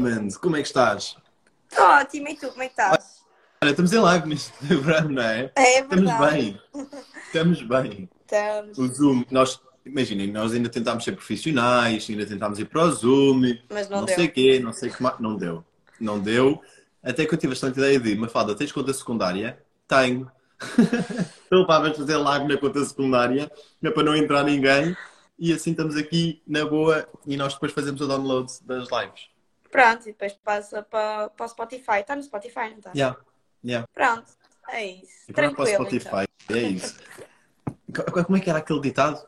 Diamond, como é que estás? Ótimo, e tu, como é que estás? Olha, estamos em live neste programa, não é? É Estamos verdade. bem, estamos bem. O Estamos, Zoom, nós, imaginem, nós ainda tentámos ser profissionais, ainda tentámos ir para o Zoom, mas não não sei o deu. quê, não sei como, não deu. Não deu. Até que eu tive bastante ideia de, Mafalda, tens conta secundária? Tenho. Então, pá, vamos fazer live na conta secundária, que é para não entrar ninguém, e assim estamos aqui na boa, e nós depois fazemos o download das lives. Pronto, e depois passa para o Spotify. Está no Spotify, não está? Yeah, yeah. Pronto, é isso. E para o Tranquilo, então. Spotify, é isso. Como é que era aquele ditado?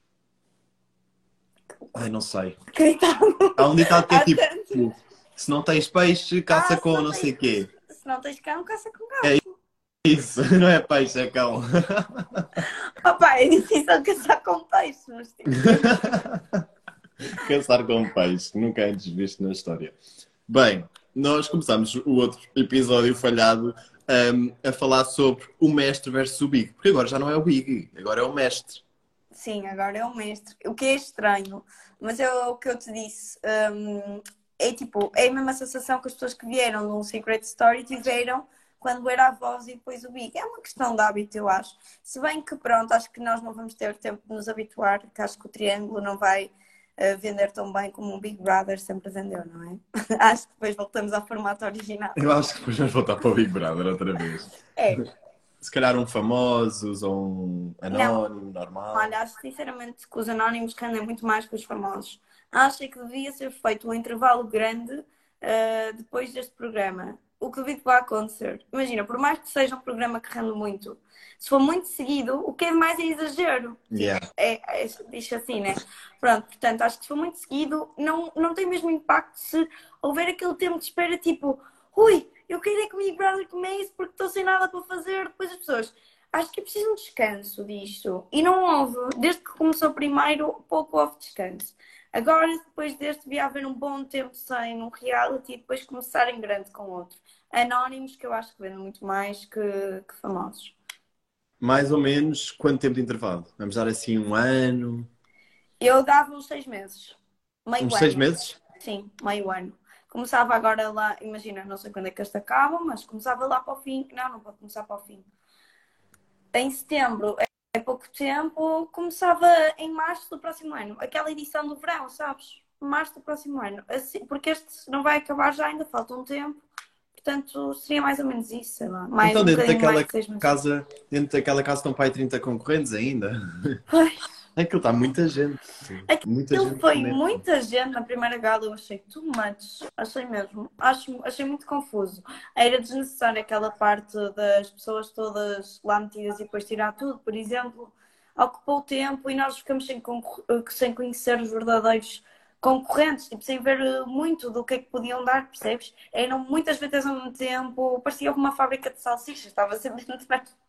Ai, não sei. Gritado. Há um ditado que é Há tipo, tanto. se não tens peixe, caça Ah, com não sei o quê. se não tens cão, caça com É gato. isso, não é peixe, é cão. Opa, é difícil caçar com peixe, mas tipo, Caçar com peixe, nunca antes visto na história. Bem, nós começamos o outro episódio falhado a falar sobre o mestre versus o Big. Porque agora já não é o Big, agora é o mestre. sim, agora é o mestre. O que é estranho, mas é o que eu te disse. É tipo, é a mesma sensação que as pessoas que vieram num Secret Story tiveram quando era a voz e depois o Big. É uma questão de hábito, eu acho. Se bem que, pronto, acho que nós não vamos ter tempo de nos habituar, que acho que o Triângulo não vai vender tão bem como o Big Brother sempre vendeu, não é? Acho que depois voltamos ao formato original. Eu acho que depois vamos voltar para o Big Brother outra vez. É, Se calhar um famosos ou um não. anónimo, normal. Olha, acho sinceramente que os anónimos rendem muito mais que os famosos. Acho é que devia ser feito um intervalo grande depois deste programa. O que duvido que vai acontecer. Imagina, por mais que seja um programa que rende muito, se for muito seguido, o que é mais é exagero. Tipo, Yeah. diz assim, né? Pronto, portanto, acho que se for muito seguido, não tem mesmo impacto se houver aquele tempo de espera, tipo, ui, eu quero é que o Big Brother comece porque estou sem nada para fazer. Depois as pessoas. Acho que é preciso um descanso disto. E não houve. Desde que começou primeiro, pouco houve descanso. Agora, depois deste, devia haver um bom tempo sem um reality e depois começar em grande com outro. Anónimos, que eu acho que vendem muito mais que famosos. Mais ou menos quanto tempo de intervalo? Vamos dar assim um ano, Eu dava uns 6 meses. Meio uns 6 ano. meses? Sim, meio ano. Começava agora lá, imagina, não sei quando é que este acaba, mas começava lá para o fim. Não, não pode começar para o fim. Em setembro é pouco tempo, começava em março do próximo ano. Aquela edição do verão, sabes? Março do próximo ano. Assim, porque este não vai acabar já, ainda falta um tempo. Portanto, seria mais ou menos isso, sei lá. Mais, Então um bocadinho mais de 6 meses. dentro daquela casa estão para aí 30 concorrentes ainda. Pois, Aquilo está muita gente. Muita aquilo gente foi mesmo. muita gente na primeira gala, eu achei too much. Achei mesmo. Achei muito confuso. Era desnecessário aquela parte das pessoas todas lá metidas e depois tirar tudo, por exemplo. Ocupou o tempo e nós ficamos sem conhecer os verdadeiros concorrentes, tipo, sem ver muito do que é que podiam dar, percebes? Eram muitas vezes ao mesmo tempo, parecia uma fábrica de salsichas, estava sempre dentro.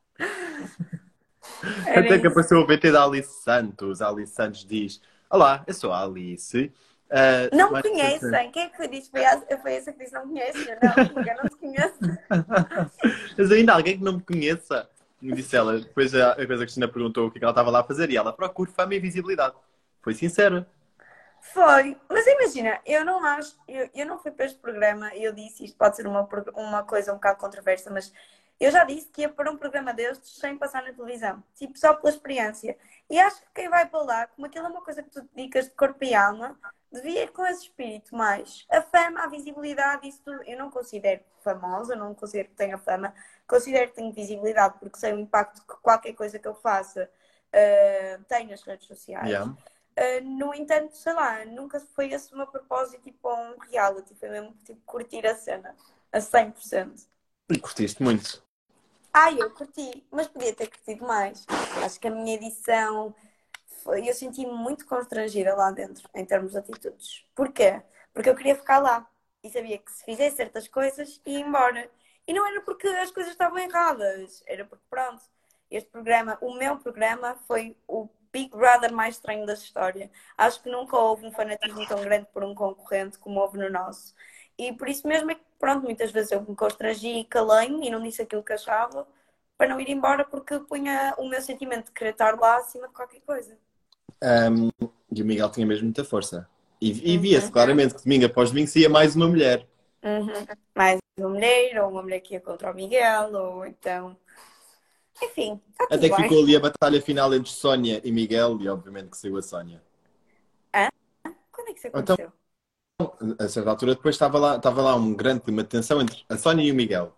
Era Até que isso. apareceu o VT da Alice Santos. A Alice Santos diz: Olá, eu sou a Alice. Não me Mais interessante. conhecem. Quem é que foi disso? Foi essa que disse: não me conheces? Eu, não, amiga, não te conheço. Mas ainda há alguém que não me conheça. Me disse ela. Depois a coisa a Cristina perguntou o que é que ela estava lá a fazer e ela procura fama e visibilidade. Foi sincera. Foi. Mas imagina, eu não acho, eu não fui para este programa e eu disse, isto pode ser uma coisa um bocado controversa, mas eu já disse que ia para um programa destes sem passar na televisão. Tipo, só pela experiência. E acho que quem vai para lá, como aquilo é uma coisa que tu te dedicas de corpo e alma, devia ir com esse espírito mais. A fama, a visibilidade, isso tudo. Eu não considero famosa, não considero que tenha fama, considero que tenho visibilidade porque sei o impacto que qualquer coisa que eu faça tem nas redes sociais. Yeah. No entanto, sei lá, nunca foi esse o meu propósito, tipo, um reality. Foi mesmo, tipo, curtir a cena a 100%. E curtiste muito. Ai, eu curti, mas podia ter curtido mais. Acho que a minha edição eu senti-me muito constrangida lá dentro, em termos de atitudes. Porquê? Porque eu queria ficar lá e sabia que se fizesse certas coisas ia embora. E não era porque as coisas estavam erradas, era porque, pronto, este programa, o meu programa, foi o Big Brother mais estranho da história. Acho que nunca houve um fanatismo tão grande por um concorrente como houve no nosso. E por isso mesmo é que, pronto, muitas vezes eu me constrangi e calei-me e não disse aquilo que achava para não ir embora porque punha o meu sentimento de querer estar lá acima de qualquer coisa. Um, e o Miguel tinha mesmo muita força. E via-se claramente que domingo após domingo saía mais uma mulher. Mais uma mulher que ia contra o Miguel, ou então. Enfim, está tudo Até que bem. ficou ali a batalha final entre Sónia e Miguel, e obviamente que saiu a Sónia. Hã? Quando é que isso Então, aconteceu? a certa altura, depois estava lá um grande clima de tensão entre a Sónia e o Miguel.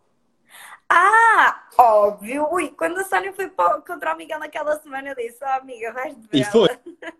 Ah, óbvio! Ui, quando a Sónia foi contra o Miguel naquela semana, eu disse: Oh, amiga, vais de E foi, vela.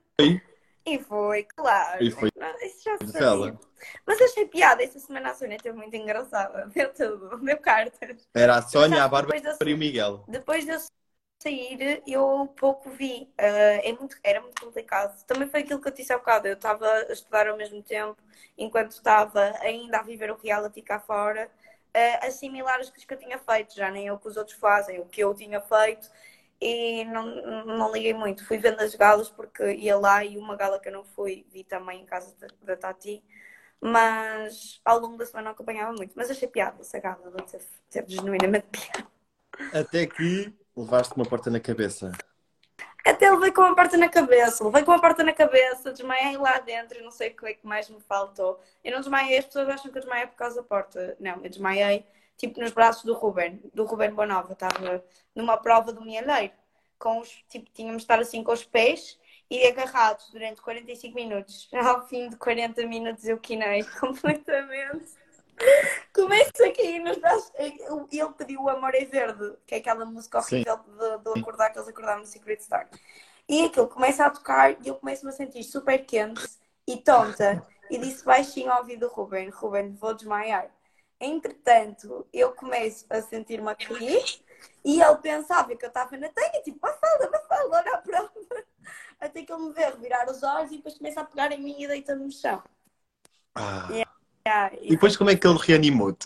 E foi, claro. e foi Não, isso já de sabia. vela. Mas achei piada. Esta semana a Sónia esteve muito engraçada. Deu tudo, deu cartas. Era a Mas Sónia, a sabes que Bárbara e o Miguel. depois de eu sair, eu pouco vi. Era muito complicado. Também foi aquilo que eu disse há bocado. Eu estava a estudar ao mesmo tempo, enquanto estava ainda a viver o reality cá fora, assimilar as coisas que eu tinha feito. Já nem é o que os outros fazem, o que eu tinha feito. E não liguei muito. Fui vendo as galas porque ia lá e uma gala que eu não fui, vi também em casa da Tati. Mas ao longo da semana não acompanhava muito. Mas achei piada essa gala, teve genuinamente piada. Até que levaste uma porta na cabeça. Até levei com a porta na cabeça, desmaiei lá dentro e não sei o que é que mais me faltou. Eu não desmaiei, as pessoas acham que eu desmaiei por causa da porta. Não, eu desmaiei tipo nos braços do Ruben Bonova. Estava numa prova do milheiro, tipo, tínhamos de estar assim com os pés e agarrados durante 45 minutos. Ao fim de 40 minutos eu quinei completamente. Começo a cair nos braços. Ele pediu o Amor é Verde, que é aquela música Sim. horrível de acordar, que eles acordaram no Secret Star. E aquilo começa a tocar e eu começo-me a sentir super quente e tonta. E disse baixinho ao ouvido do Ruben: Ruben, vou desmaiar. Entretanto, eu começo a sentir-me a cair e ele pensava que eu estava na tenha, tipo, Mafalda, olha a prova. Até que ele me vê revirar os olhos e depois começa a pegar em mim e deita-me no chão. Ah. E E foi depois como é que ele reanimou-te?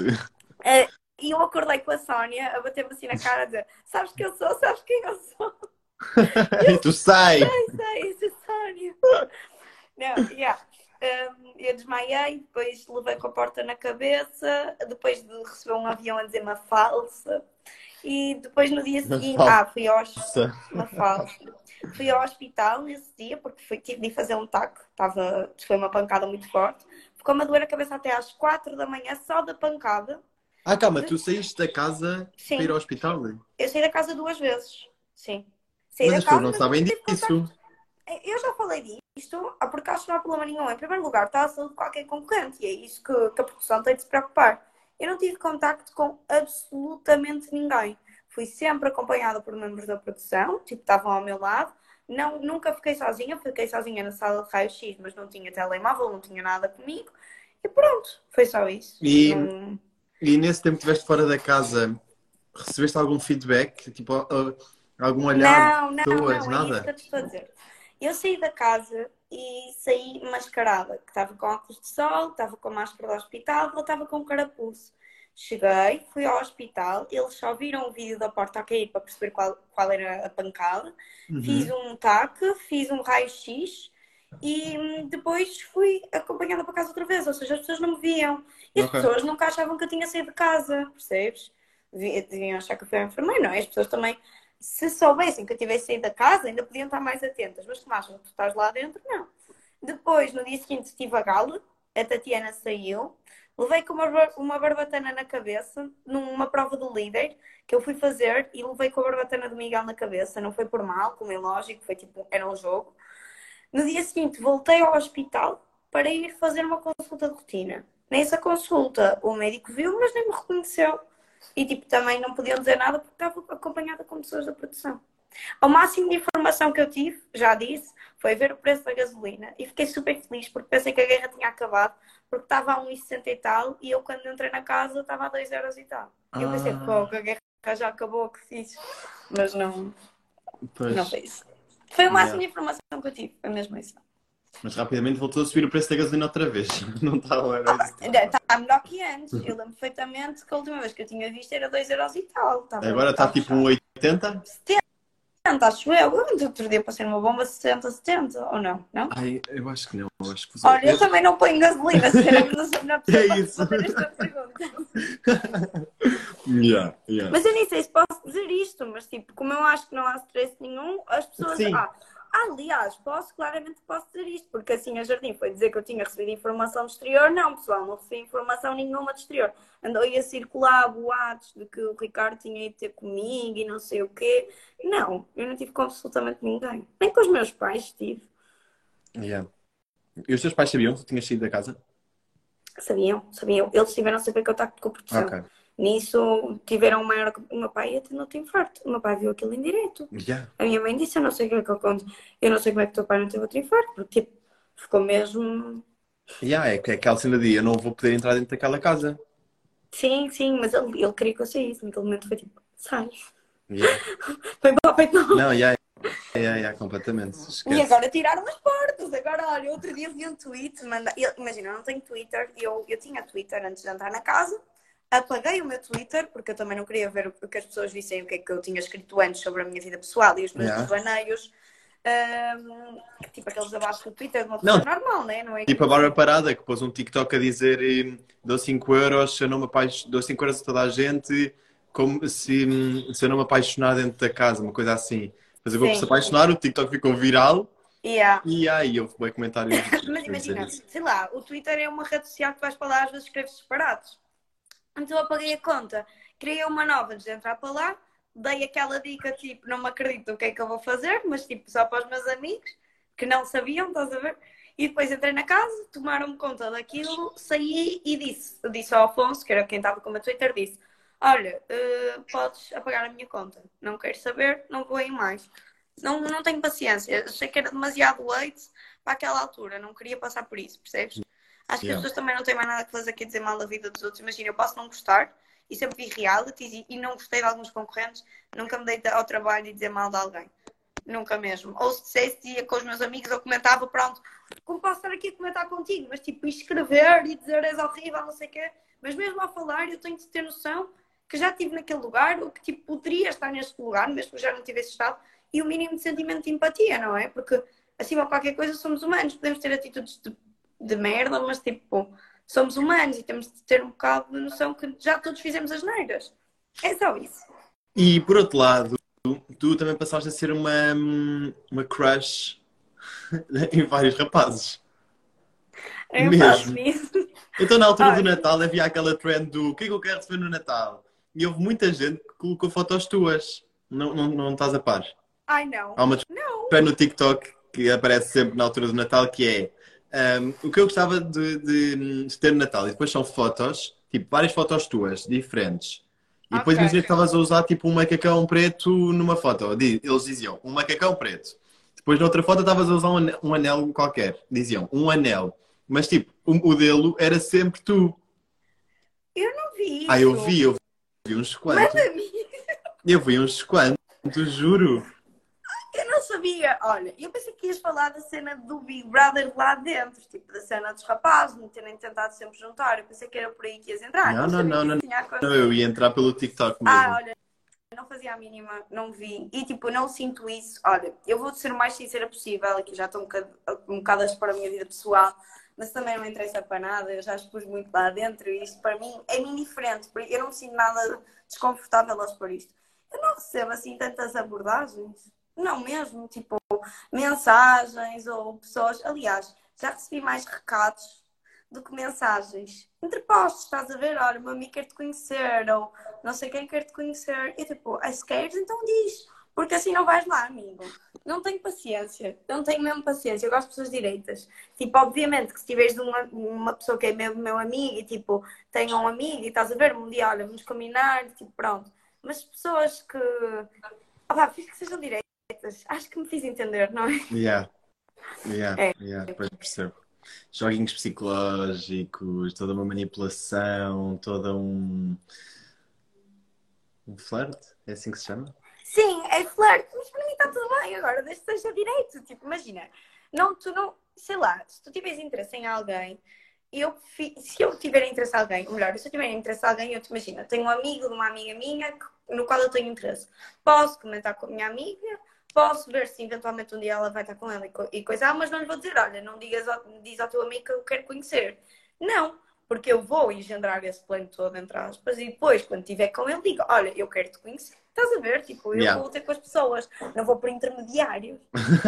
E eu acordei com a Sónia a bater-me assim na cara a dizer: Sabes quem eu sou? Sabes quem eu sou? E tu sai! Sei, isso é Sónia. Não, yeah. Eu desmaiei, depois levei com a porta na cabeça, depois de receber um avião a dizer uma falsa. E depois no dia seguinte, Falsa. uma falsa. Fui ao hospital nesse dia, porque tive de ir fazer um taco. Foi uma pancada muito forte. Ficou-me a doer a cabeça até às 4 da manhã, só da pancada. Ah, calma, tu saíste da casa para ir Sim, ao hospital? eu saí da casa 2 vezes. Sim. Saí Mas da as pessoas casa, não mas não sabem tive disso. contacto. Eu já falei disto, porque acho que não há problema nenhum. Em primeiro lugar, está a saúde de qualquer concorrente e é isso que a produção tem de se preocupar. Eu não tive contacto com absolutamente ninguém. Fui sempre acompanhada por membros da produção, tipo, estavam ao meu lado. Não, nunca fiquei sozinha na sala de raio-x, mas não tinha telemóvel, não tinha nada comigo. E pronto, foi só isso. E, Não... e nesse tempo que estiveste fora da casa, recebeste algum feedback? Tipo, algum olhar de pessoas? Não, é isso que Nada? eu te estou a dizer. Eu saí da casa e saí mascarada, que estava com óculos de sol, estava com máscara do hospital, eu estava com carapuço. Cheguei, fui ao hospital, eles só viram o vídeo da porta a cair para perceber qual era a pancada. Fiz Uhum. um TAC, fiz um raio-x e depois fui acompanhada para casa outra vez. Ou seja, as pessoas não me viam. E as Ok. pessoas nunca achavam que eu tinha saído de casa, percebes? Deviam achar que eu fui ao enfermeiro, não é? As pessoas também, se soubessem que eu tivesse saído da casa, ainda podiam estar mais atentas. Mas como acham que tu estás lá dentro, não. Depois, no dia seguinte, estive a gala, a Tatiana saiu, levei com uma barbatana na cabeça, numa prova do líder, que eu fui fazer, e levei com a barbatana do Miguel na cabeça. Não foi por mal, como é lógico, foi tipo, era um jogo. No dia seguinte, voltei ao hospital para ir fazer uma consulta de rotina. Nessa consulta, o médico viu, mas nem me reconheceu. E tipo, também não podiam dizer nada porque estava acompanhada com pessoas da produção. Ao máximo de informação que eu tive, já disse, foi ver o preço da gasolina e fiquei super feliz porque pensei que a guerra tinha acabado, porque estava a 1,60 e tal e eu quando entrei na casa estava a 2 euros e tal. E eu pensei, pô, Ah, que a guerra já acabou, que fiz. Mas não foi pois. isso. Foi o máximo Yeah. de informação que eu tive, foi mesmo isso. Mas rapidamente voltou a subir o preço da gasolina outra vez. Não estava, era isso que estava. Está melhor que antes. Eu lembro perfeitamente que a última vez que eu tinha visto era 2 euros e tal. Agora está Estava tipo um puxado. 80. 70, acho eu. Outro dia passei numa bomba 60, ou não? Não? Ai, eu acho que não. Eu acho que Olha, eu também não ponho gasolina, sinceramente não sou a melhor pessoa É para isso. responder esta pergunta. Yeah, yeah. Mas eu nem sei se posso dizer isto, mas tipo, como eu acho que não há stress nenhum, as pessoas. Sim. Aliás, claramente posso dizer isto, porque assim a Jardim foi dizer que eu tinha recebido informação do exterior. Não, pessoal, não recebi informação nenhuma do exterior. Andou aí a circular boatos de que o Ricardo tinha ido ter comigo e não sei o quê. Não, eu não tive com absolutamente ninguém. Nem com os meus pais tive. Yeah. E os teus pais sabiam que tu tinhas saído da casa? Sabiam. Eles tiveram sempre em contacto com a produção. Ok. Nisso tiveram um maior. O meu pai ia tendo outro infarto. O meu pai viu aquilo em direto. Yeah. A minha mãe disse: eu não sei o que é que eu conto. Eu não sei como é que o teu pai não teve outro infarto. Porque, tipo, ficou mesmo. Yeah, é que é aquela cena de eu não vou poder entrar dentro daquela casa. Sim, mas ele queria que eu saísse. Naquele momento foi tipo: sai. Yeah. Foi para o peito, não. Não, completamente. E Esquece. agora tiraram as portas. Agora, olha, outro dia vi um tweet. Imagina, eu não tenho Twitter. Eu tinha Twitter antes de entrar na casa. Apaguei o meu Twitter, porque eu também não queria ver o que as pessoas vissem, o que é que eu tinha escrito antes sobre a minha vida pessoal e os meus Yeah. desvaneios. Tipo aqueles abaixo do Twitter de uma Não, pessoa normal, né? Não é? tipo a Bárbara Parada, que pôs um TikTok a dizer dou 5 euros, se eu não me dou 5 euros a toda a gente, como se eu não me apaixonar dentro da casa, uma coisa assim. Mas agora por se Sim. apaixonar, o TikTok ficou viral Yeah. e aí houve bem comentários Mas a dizer imagina, isso. sei lá, o Twitter é uma rede social que vais para lá às vezes escreves disparados. Então eu apaguei a conta, criei uma nova antes de entrar para lá, dei aquela dica tipo, não me acredito o que é que eu vou fazer, mas tipo só para os meus amigos que não sabiam, estás a ver? E depois entrei na casa, tomaram-me conta daquilo, saí e disse ao Afonso, que era quem estava com o meu Twitter, disse: olha, podes apagar a minha conta, não quero saber, não vou ir mais. Não tenho paciência, achei que era demasiado leite para aquela altura, não queria passar por isso, percebes? Acho que as Yeah. pessoas também não têm mais nada que fazer aqui dizer mal da vida dos outros. Imagina, eu posso não gostar e sempre vi realities e não gostei de alguns concorrentes, nunca me dei ao trabalho de dizer mal de alguém. Nunca mesmo. Ou se dissesse, ia com os meus amigos, eu comentava, pronto, como posso estar aqui a comentar contigo? Mas tipo, escrever e dizer és horrível, não sei o quê. Mas mesmo ao falar, eu tenho de ter noção que já estive naquele lugar, ou que tipo, poderia estar neste lugar, mesmo que eu já não tivesse estado, e o mínimo de sentimento de empatia, não é? Porque acima de qualquer coisa somos humanos, podemos ter atitudes de merda, mas tipo, somos humanos e temos de ter um bocado de noção que já todos fizemos as neiras. É só isso. E por outro lado, tu também passaste a ser uma crush em vários rapazes. Eu faço Mesmo. isso. Então, na altura do Olha, Natal, havia aquela trend do o que é que eu quero receber no Natal? E houve muita gente que colocou fotos tuas. Não estás a par. ai não. Há uma Não. trend no TikTok que aparece sempre na altura do Natal que é o que eu gostava de ter no Natal. E depois são fotos, tipo, várias fotos tuas, diferentes. E depois Ok. imagina que estavas a usar tipo um macacão preto numa foto. Eles diziam um macacão preto. Depois na outra foto estavas a usar um anel qualquer. Diziam um anel. Mas tipo, o modelo era sempre tu. Eu não vi Ah, isso. eu vi uns quantos. Manda-me. Eu vi uns quantos, juro. Eu não sabia. Olha, eu pensei que ias falar da cena do Big Brother lá dentro, tipo da cena dos rapazes, me terem tentado sempre juntar. Eu pensei que era por aí que ias entrar. Não, Não não, sabia não, que não, isso tinha não. Eu acontecido. ia entrar pelo TikTok Ah, mesmo. olha, não fazia a mínima, não vi. E tipo, não sinto isso. Olha, eu vou ser o mais sincera possível, aqui já estou um bocado a expor a minha vida pessoal, mas também não me interessa para nada, eu já expus muito lá dentro e isto para mim é indiferente, porque eu não me sinto nada desconfortável ao expor isto. Eu não recebo assim tantas abordagens. Não mesmo, tipo, mensagens ou pessoas. Aliás, já recebi mais recados do que mensagens interpostos, estás a ver? Olha, o meu amigo quer te conhecer, ou não sei quem quer te conhecer. E tipo, se queres, então diz, porque assim não vais lá, amigo. Não tenho paciência, não tenho mesmo paciência. Eu gosto de pessoas direitas. Tipo, obviamente que se tiveres de uma pessoa que é mesmo meu amigo e tipo, tenha um amigo e estás a ver, um dia, olha, vamos combinar, tipo, pronto. Mas pessoas que, fiz que sejam direitas, acho que me fiz entender, não é? Yeah, É. depois percebo. Joguinhos psicológicos, toda uma manipulação, toda um flerte, é assim que se chama? Sim, é flerte, mas para mim está tudo bem agora, desde que seja direito. Tipo, imagina, tu não, sei lá, se tu tiveres interesse em alguém, se eu tiver interesse em alguém, ou melhor, se eu tiver interesse em alguém, eu te imagino, tenho um amigo de uma amiga minha no qual eu tenho interesse. Posso comentar com a minha amiga, posso ver se eventualmente um dia ela vai estar com ela e coisa, mas não lhe vou dizer, olha, não diz ao teu amigo que eu quero conhecer. Não, porque eu vou engendrar esse plano todo entre aspas e depois, quando estiver com ele, digo, olha, eu quero te conhecer. Estás a ver? Tipo, eu Yeah. vou ter com as pessoas, não vou por intermediários.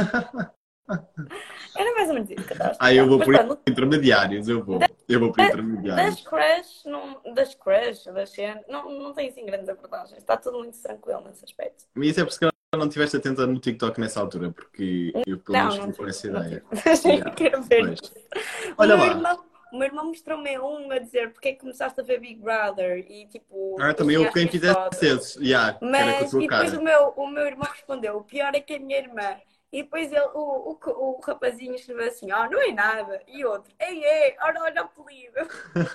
Era mais ou menos isso que eu estava a Eu explicar. vou Mas por pronto, intermediários, eu vou. Eu vou por intermediários. das crush, das cenas, não tem assim grandes abordagens. Está tudo muito tranquilo nesse aspecto. Mas isso é porque não estiveste atenta no TikTok nessa altura, porque eu pelo menos Não fiquei com tive, essa não tive. ideia. Mas nem Yeah. quero ver Pois. isso. O Olha meu lá. irmão, o meu irmão mostrou-me um a dizer porque é que começaste a ver Big Brother e tipo, depois Também tinha houve as quem minhas fizesse fotos. esses. Yeah, que era com a Mas, tua e depois cara. o meu irmão respondeu: o pior é que a minha irmã. E depois ele, o rapazinho escreveu assim: oh, não é nada. E outro: ei, olha o apelido.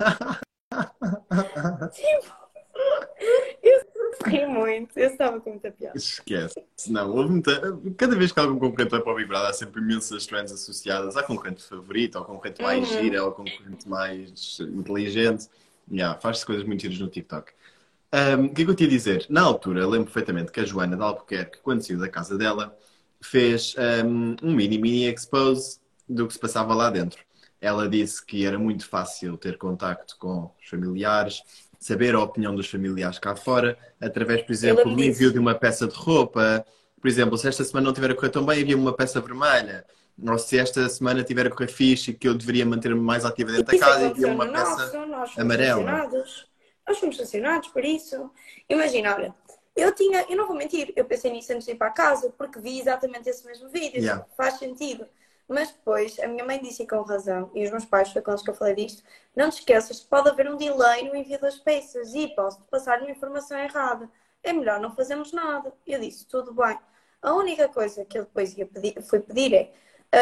Tipo, eu ri muito, eu estava com muita piada. Esquece. Não, houve muita... Cada vez que algum concorrente vai para o Big Brother, há sempre imensas trends associadas ao concorrente favorito, ao concorrente mais gira, ao concorrente mais inteligente. Yeah, faz-se coisas muito giras no TikTok. O que é que eu te ia dizer? Na altura, lembro perfeitamente que a Joana de Albuquerque, quando saiu da casa dela, fez um mini expose do que se passava lá dentro. Ela disse que era muito fácil ter contacto com os familiares, saber a opinião dos familiares cá fora, através, por Eu exemplo, lembro do envio disso. de uma peça de roupa. Por exemplo, se esta semana não tiver a correr tão bem, havia uma peça vermelha. Ou se esta semana tiver a correr fixe e que eu deveria manter-me mais ativa dentro da Isso casa, havia aconteceu uma no peça nosso, nós fomos amarela. sancionados. Nós fomos sancionados por isso. Imagina, olha, eu não vou mentir, eu pensei nisso antes de ir para casa, porque vi exatamente esse mesmo vídeo, Yeah. tipo, faz sentido. Mas depois, a minha mãe disse com razão, e os meus pais, foi com eles que eu falei disto, não te esqueças que pode haver um delay no envio das peças e posso-te passar uma informação errada. É melhor não fazermos nada. Eu disse, tudo bem. A única coisa que eu depois fui pedir é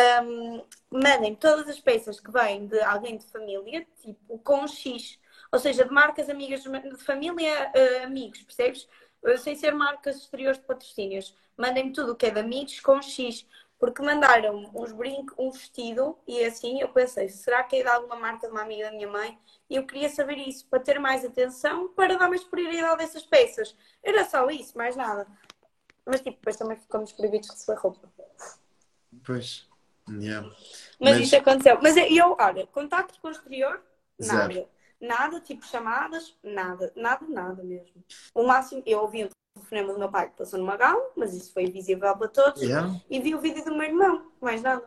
mandem todas as peças que vêm de alguém de família, tipo com X, ou seja, de marcas amigas de família, amigos, percebes? Sem ser marcas exteriores de patrocínios. Mandem-me tudo o que é de amigos com X, porque mandaram uns brincos, um vestido, e assim eu pensei, será que é de alguma marca de uma amiga da minha mãe? E eu queria saber isso, para ter mais atenção, para dar mais prioridade a essas peças. Era só isso, mais nada. Mas tipo, depois também ficamos proibidos de receber roupa. Pois. Yeah. Mas isso Mas aconteceu. Mas eu, olha, contacto com o exterior, zero. nada. Nada, tipo chamadas, nada. Nada mesmo. O máximo, eu ouvi o telefonema do meu pai que passou numa gala, mas isso foi visível para todos. Yeah. E vi o vídeo do meu irmão, mais nada.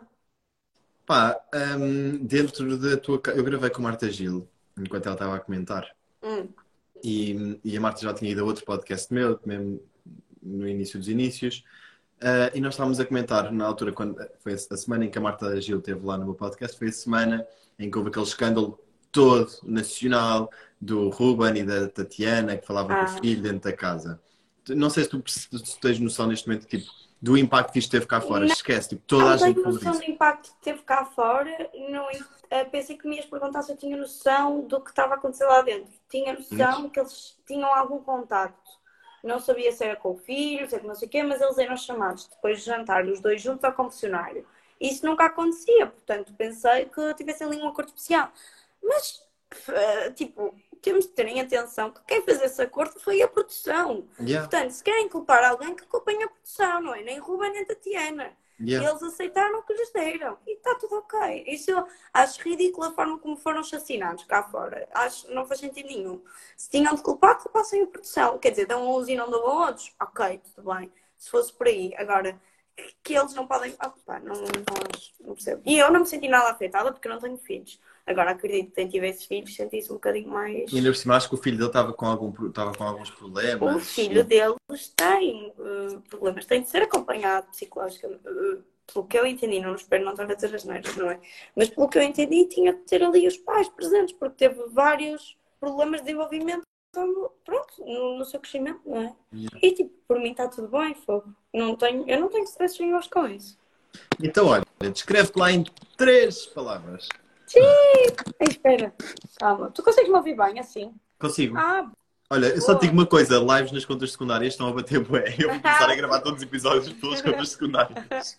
Pá, dentro da tua. Eu gravei com a Marta Gil enquanto ela estava a comentar. Hum. E a Marta já tinha ido a outro podcast meu, mesmo no início dos inícios. E nós estávamos a comentar na altura, quando foi a semana em que a Marta Gil esteve lá no meu podcast, foi a semana em que houve aquele escândalo todo nacional do Ruben e da Tatiana que falavam com o filho dentro da casa. Não sei se tu tens noção neste momento tipo, do impacto que isto teve cá fora. Esquece, tipo, toda a Não gente tenho falou noção disso. do impacto que teve cá fora. Não, pensei que me ias perguntar se eu tinha noção do que estava a acontecer lá dentro. Tinha Mas, noção que eles tinham algum contacto. Não sabia se era com o filho, se era com não sei o quê, mas eles eram chamados depois de jantar, os dois juntos ao confessionário. Isso nunca acontecia, portanto pensei que tivesse ali um acordo especial. Mas, tipo, temos de terem atenção que quem fez esse acordo foi a produção. yeah, Portanto, se querem culpar alguém, que culpem a produção, não é? Nem Ruben nem Tatiana. yeah. Eles aceitaram o que lhes deram e está tudo ok. Isso eu acho ridículo a forma como foram assassinados cá fora. Acho não faz sentido nenhum. Se tinham de culpar, culpassem a produção. Quer dizer, dão uns e não dão a outros. Ok, tudo bem. Se fosse por aí. Agora, que eles não podem. Ah, pá, não percebo. E eu não me senti nada afetada porque eu não tenho filhos. Agora, acredito que quem tivesse filhos sentisse um bocadinho mais. E ainda por cima, acho que o filho dele estava com alguns O problemas. filho deles tem problemas, tem de ser acompanhado psicologicamente. Pelo que eu entendi, não espero não estar a dizer as neiras, não é? Mas pelo que eu entendi, tinha de ter ali os pais presentes, porque teve vários problemas de desenvolvimento, pronto, no seu crescimento, não é? Yeah. E tipo, por mim está tudo bem, fogo. Eu não tenho stress nenhum com isso. Então, olha, descreve-te lá em 3 palavras. Sim! Ai, espera, calma. Tu consegues me ouvir bem assim? Consigo. Ah, Olha, eu só te digo boa! uma coisa: lives nas contas secundárias estão a bater bué. Eu vou começar a gravar todos os episódios pelas contas secundárias.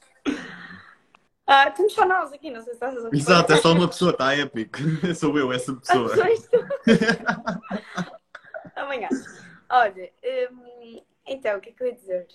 Temos só nós aqui, não sei se estás a Exato, é reparar. só uma pessoa, está épico. Sou eu, essa pessoa. Amanhã. Olha, então, o que é que eu ia dizer?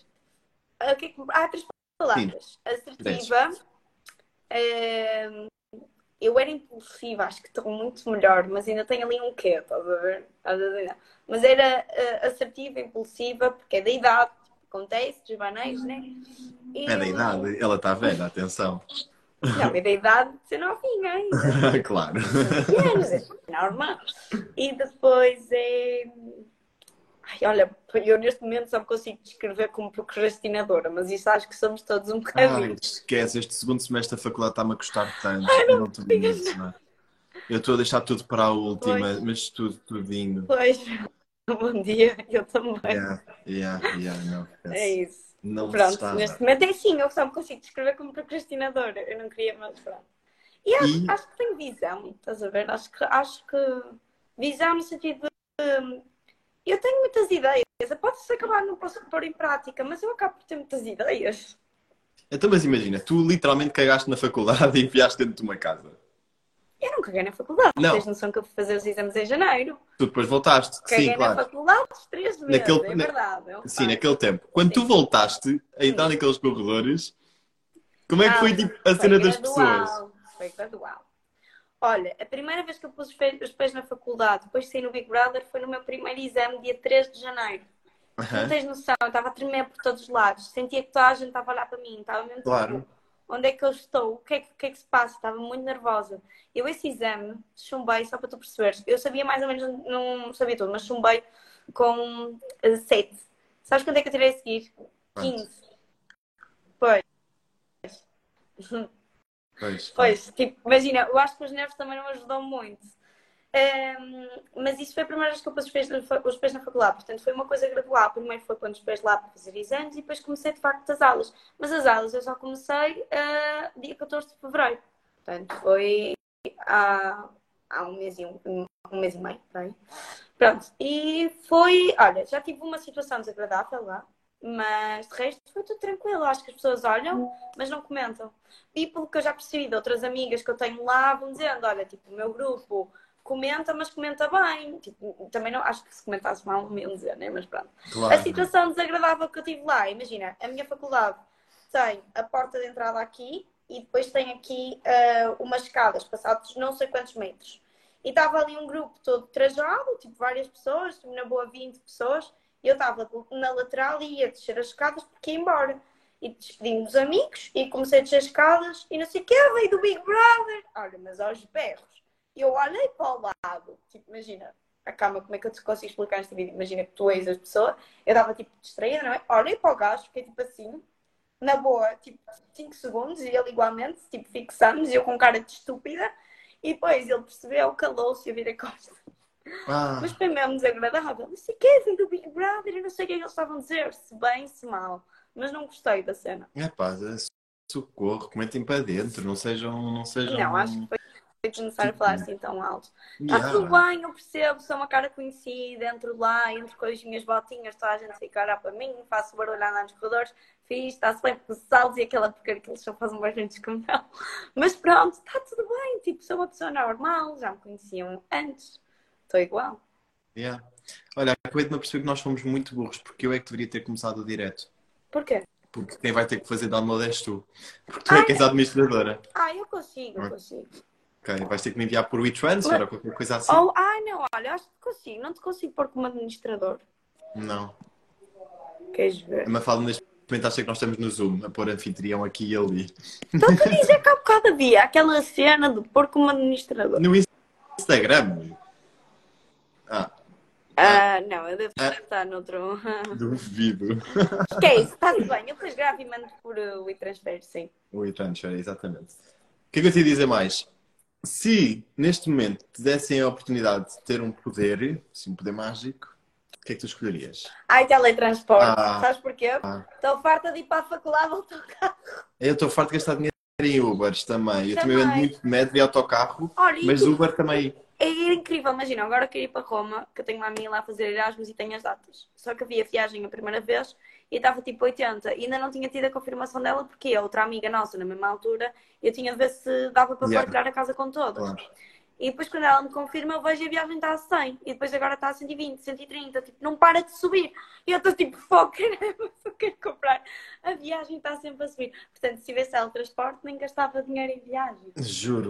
Há 3 Sim, palavras. 10. Assertiva, hum, eu era impulsiva, acho que estou muito melhor, mas ainda tenho ali um quê, estás a ver? Estás a ver? Mas era assertiva, impulsiva, porque é da idade, tipo, acontece, dos baneiros, né? É E, da idade, ela está velha, atenção. não, é da idade de ser novinha ainda. Claro. 20 anos, é normal. E depois é. Ai, olha, eu neste momento só me consigo descrever como procrastinadora, mas isso acho que somos todos um Ai, bocadinho. esquece, este segundo semestre da faculdade está-me a custar tanto. Ai, Eu não não te digas digo, nada. não é? Eu estou a deixar tudo para a última, Pois, mas tudo, tudinho. pois. Bom dia, eu também. Yeah, yeah, yeah, não, É esquece. isso. Não se Pronto, está a neste dar. momento é assim, eu só me consigo descrever como procrastinadora. Eu não queria, mas pronto. E E, acho que tenho visão, estás a ver? Acho que visão no sentido de eu tenho muitas ideias. Pode-se acabar não posso pôr em prática, mas eu acabo por ter muitas ideias. então, mas imagina, tu literalmente cagaste na faculdade e enfiaste dentro de uma casa. Eu não caguei na faculdade. Não, Tens noção que eu fui fazer os exames em janeiro? tu depois voltaste. Sim, Caguei na claro. faculdade 3 meses, Naquele, é verdade, é um sim, facto. naquele tempo. Quando tu Sim. voltaste a entrar Hum. naqueles corredores, como é que foi Não, tipo, a foi cena das pessoas? gradual. Foi gradual. Olha, a primeira vez que eu pus os pés na faculdade, depois de sair no Big Brother, foi no meu primeiro exame, dia 3 de janeiro. Tu não Aham, tens noção, eu estava a tremer por todos os lados. Sentia que toda a gente estava a olhar para mim. Estava mesmo tipo, claro. onde é que eu estou? O que é que se passa? Estava muito nervosa. Eu esse exame chumbei, só para tu perceberes. Eu sabia mais ou menos, não sabia tudo, mas chumbei com 7. Sabes quanto é que eu tirei a seguir? Pronto. 15. Pois. Pois, claro. Pois, tipo, imagina, eu acho que os nervos também não ajudam muito. Mas isso foi a primeira vez que eu pus os pés na faculdade, portanto foi uma coisa gradual. Primeiro foi quando os pés lá para fazer exames e depois comecei de facto as aulas. Mas as aulas eu só comecei dia 14 de fevereiro, portanto foi há, há um mês e meio, bem. Pronto, e foi, olha, já tive uma situação desagradável lá, mas de resto foi tudo tranquilo. Acho que as pessoas olham, mas não comentam. E pelo que eu já percebi de outras amigas que eu tenho lá, vão dizendo, olha, tipo, o meu grupo comenta, mas comenta bem. Tipo, também não, acho que se comentasse mal não me iam dizer, né? Mas pronto. A Claro, não. situação desagradável que eu tive lá, imagina, a minha faculdade tem a porta de entrada aqui e depois tem aqui umas escadas passados não sei quantos metros. E estava ali um grupo todo trajado, tipo várias pessoas, tipo, na boa 20 pessoas, e eu estava na lateral e ia descer as escadas porque ia embora. E despedi-me dos amigos e comecei a descer as escadas e não sei o que, veio do Big Brother. Olha, mas aos berros. E eu olhei para o lado, tipo, imagina, a cama, como é que eu te consigo explicar neste vídeo? Imagina que tu és a pessoa, eu estava tipo distraída, não é? Olhei para o gajo, fiquei tipo assim, na boa, tipo 5 segundos, e ele igualmente, tipo, fixamos, e eu com cara de estúpida, e depois ele percebeu, calou-se e eu virei costas. Mas Ah, foi mesmo desagradável. Não sei o que, vem do Big Brother, eu não sei o que é que eles estavam a dizer, se bem, se mal. Mas não gostei da cena. é pá, socorro, comentem para dentro, não sejam, não Não, acho que sejam foi desnecessário falar estúpidos. assim tão alto. Está tudo Yeah. bem, eu percebo, sou uma cara conhecida, entro lá, entro com as minhas botinhas, toda a gente fica a olhar para mim, faço barulho a andar nos corredores, fiz, está-se bem com os saltos e aquela porcaria que eles só fazem barulhos como não. Mas pronto, está tudo bem, tipo, sou uma pessoa normal, já me conheciam antes, estou igual. Yeah. Olha, acabei de me perceber que nós fomos muito burros, porque eu é que deveria ter começado o direto. Porquê? Porque quem vai ter que fazer download és tu. Porque tu é que Ai, és a administradora. eu consigo, eu consigo. Ok, vais ter que me enviar por WeTransfer Mas, ou qualquer coisa assim? não, olha, acho que consigo, não te consigo pôr como administrador. Não. Queres A ver? Mafalda neste momento acha que nós estamos no Zoom, a pôr anfitrião aqui e ali. Estou-te a dizer que há bocado havia aquela cena de pôr como administrador. No Instagram? Ah, ah, Não, eu devo ah, estar noutro. duvido. Que é isso? Está-se bem. Eu depois gravo e mando por WeTransfer, sim. O WeTransfer, exatamente. O que é que eu te ia dizer mais? Se neste momento te dessem a oportunidade de ter um poder, assim, um poder mágico, o que é que tu escolherias? Ai, teletransporte. Ah, Sabes porquê? ah. Estou farta de ir para a faculdade ao autocarro. Eu estou farto de gastar dinheiro em Ubers também. Eu também ando Também. muito de metro e autocarro, Olha, e mas tipo, Uber também. é incrível. Imagina, agora quero ir para Roma, que eu tenho uma amiga lá a fazer Erasmus e tenho as datas. Só que havia viagem a primeira vez e estava tipo 80. E ainda não tinha tido a confirmação dela porque a outra amiga nossa, na mesma altura, eu tinha de ver se dava para Yeah, partilhar a casa com todas. claro. E depois, quando ela me confirma, eu vejo a viagem está a 100. E depois agora está a 120, 130. Tipo, não para de subir. E eu estou tipo, foco, eu quero comprar. A viagem está sempre a subir. Portanto, se tivesse teletransporte, nem gastava dinheiro em viagem. Juro.